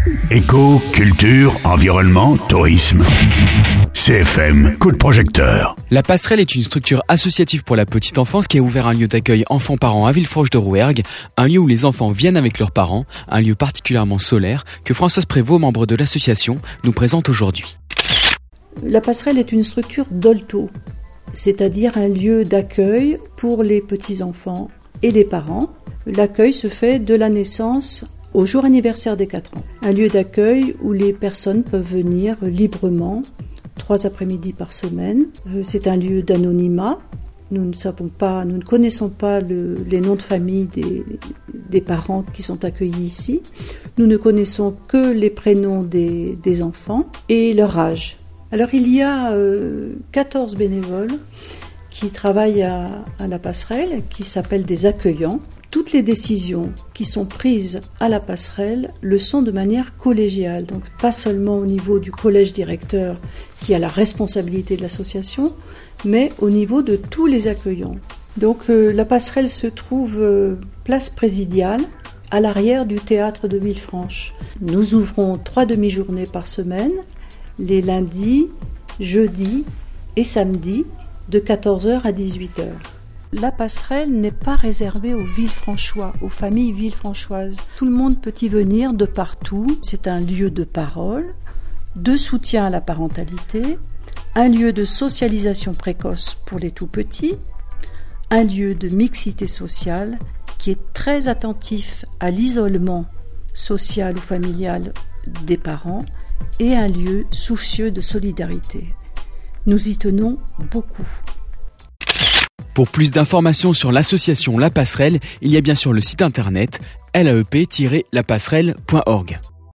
Éco, culture, environnement, tourisme. CFM, coup de projecteur. La Passerelle est une structure associative pour la petite enfance qui a ouvert un lieu d'accueil enfants-parents à Villefranche-de-Rouergue, un lieu où les enfants viennent avec leurs parents, un lieu particulièrement solaire que Françoise Prévost, membre de l'association, nous présente aujourd'hui. La Passerelle est une structure d'olto, c'est-à-dire un lieu d'accueil pour les petits-enfants et les parents. L'accueil se fait de la naissance au jour anniversaire des 4 ans. Un lieu d'accueil où les personnes peuvent venir librement, 3 après-midi par semaine. C'est un lieu d'anonymat. Nous ne connaissons pas les noms de famille des parents qui sont accueillis ici. Nous ne connaissons que les prénoms des enfants et leur âge. Alors il y a 14 bénévoles qui travaillent à la Passerelle, qui s'appellent des accueillants. Toutes les décisions qui sont prises à la Passerelle le sont de manière collégiale, donc pas seulement au niveau du collège directeur qui a la responsabilité de l'association, mais au niveau de tous les accueillants. Donc la Passerelle se trouve place Présidiale, à l'arrière du théâtre de Villefranche. Nous ouvrons 3 demi-journées par semaine, les lundis, jeudis et samedis, de 14h à 18h. La Passerelle n'est pas réservée aux Villefranchois, aux familles villefranchoises. Tout le monde peut y venir de partout. C'est un lieu de parole, de soutien à la parentalité, un lieu de socialisation précoce pour les tout-petits, un lieu de mixité sociale qui est très attentif à l'isolement social ou familial des parents et un lieu soucieux de solidarité. Nous y tenons beaucoup. Pour plus d'informations sur l'association La Passerelle, il y a bien sûr le site internet laep-lapasserelle.org.